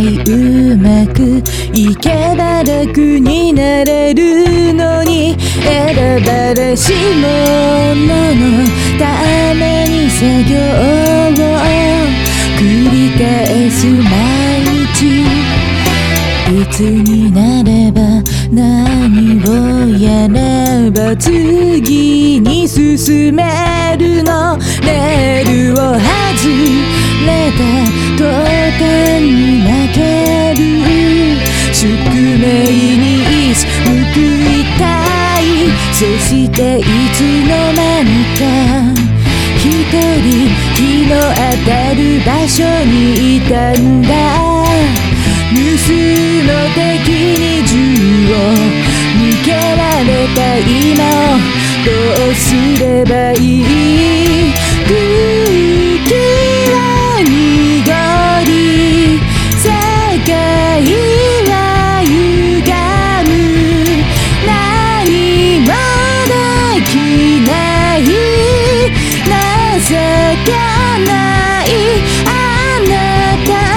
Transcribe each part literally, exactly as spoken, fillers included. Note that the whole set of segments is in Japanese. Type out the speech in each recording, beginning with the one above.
い、うまくいけば楽になれるのに、選ばれし者のために作業を繰り返す毎日。いつになれば何をやれば次に進めるの。レールを外れた途端に負ける。宿命に報いたい。そしていつの間にか一人日の当たる場所にいたんだ。無数の敵に銃を向けられた今をどうすればいい。空気は濁り、世界は歪む。何もできない、情けないあなた。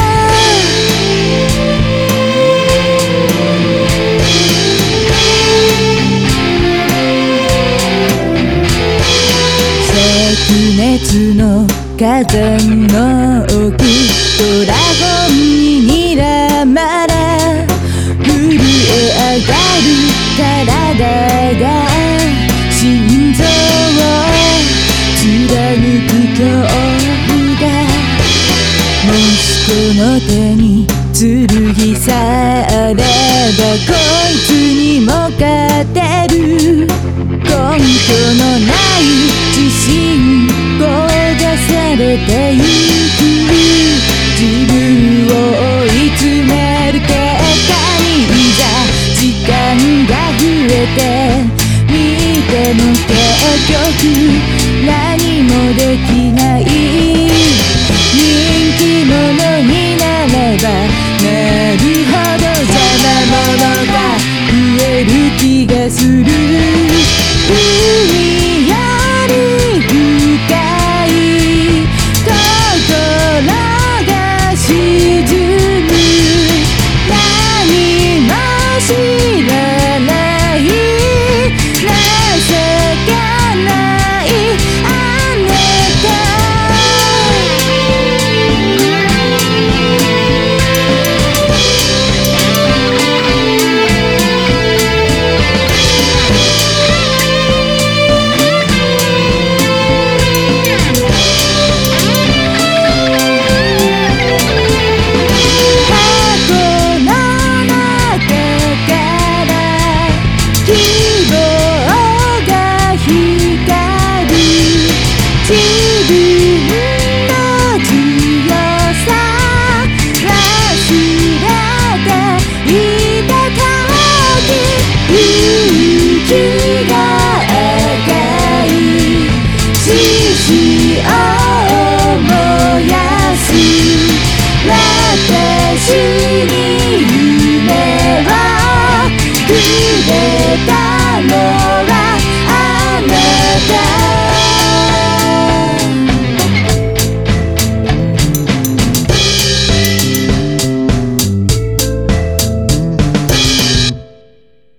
灼熱の火山の奥、ドラゴンに睨まれ震え上がる体が心臓を貫く恐怖が。息子の手に剣さえあればこいつにも勝てる。根拠のない自信焦がされてゆく。自分を追い詰める結果にいざ時間が増えてみても結局何もできない。